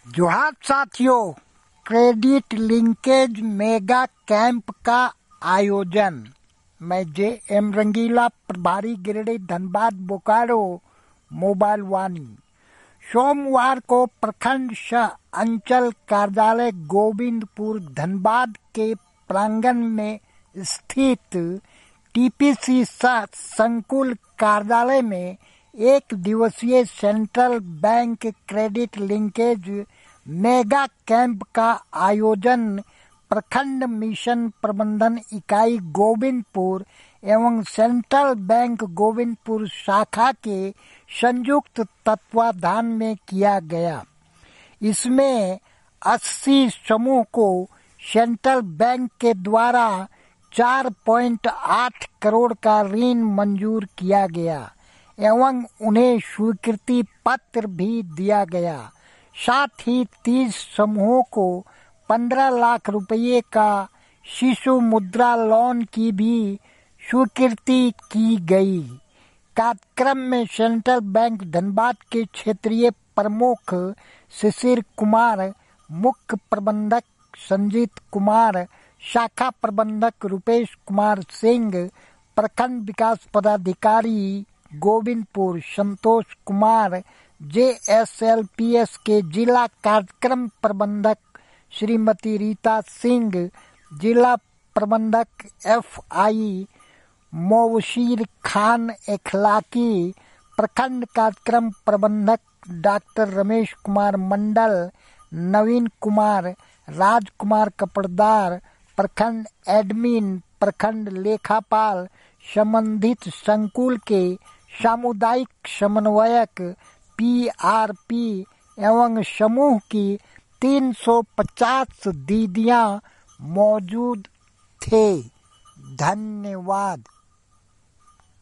जोहार साथियों, credit linkage mega camp का आयोजन। मैं जे.एम. रंगीला, प्रभारी गिरिडीह धनबाद बोकारो मोबाइल वाणी। सोमवार को प्रखंड सह अंचल कार्यालय गोविंदपुर धनबाद के प्रांगण में स्थित टीपीसी सह संकुल कार्यालय में एक दिवसीय central bank credit linkage mega camp का आयोजन प्रखंड मिशन प्रबंधन इकाई गोविंदपुर एवं सेंट्रल बैंक गोविंदपुर शाखा के संयुक्त तत्वाधान में किया गया। इसमें 80 समूह को सेंट्रल बैंक के द्वारा 4.8 करोड़ का ऋण मंजूर किया गया एवं उन्हें स्वीकृति पत्र भी दिया गया। साथ ही 30 समूहों को 15 लाख रुपये का शिशु मुद्रा लोन की भी स्वीकृति की गई। कार्यक्रम में सेंट्रल बैंक धनबाद के क्षेत्रीय प्रमुख शिशिर कुमार, मुख्य प्रबंधक संजीत कुमार, शाखा प्रबंधक रुपेश कुमार सिंह, प्रखंड विकास पदाधिकारी गोविंदपुर संतोष कुमार, JSLPS के जिला कार्यक्रम प्रबंधक श्रीमती रीता सिंह, जिला प्रबंधक FI मोबशीर खान इखलाकी, प्रखंड कार्यक्रम प्रबंधक डॉक्टर रमेश कुमार मंडल, नवीन कुमार, राजकुमार कपड़दार, प्रखंड एडमिन, प्रखंड लेखापाल, संबंधित संकुल के सामुदायिक समन्वयक PRP एवं समूह की 350 दीदियां मौजूद थे। धन्यवाद।